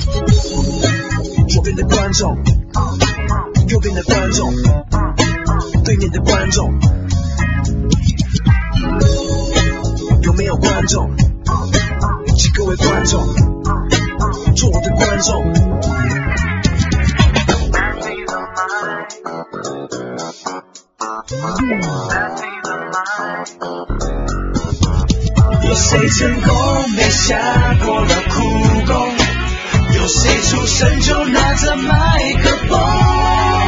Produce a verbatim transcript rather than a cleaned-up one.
左边的观众，右边的观众，对面的观众，有没有观众？请各位观众做我的观众。有谁成功没下过了苦功？有谁出生就拿着麦克风？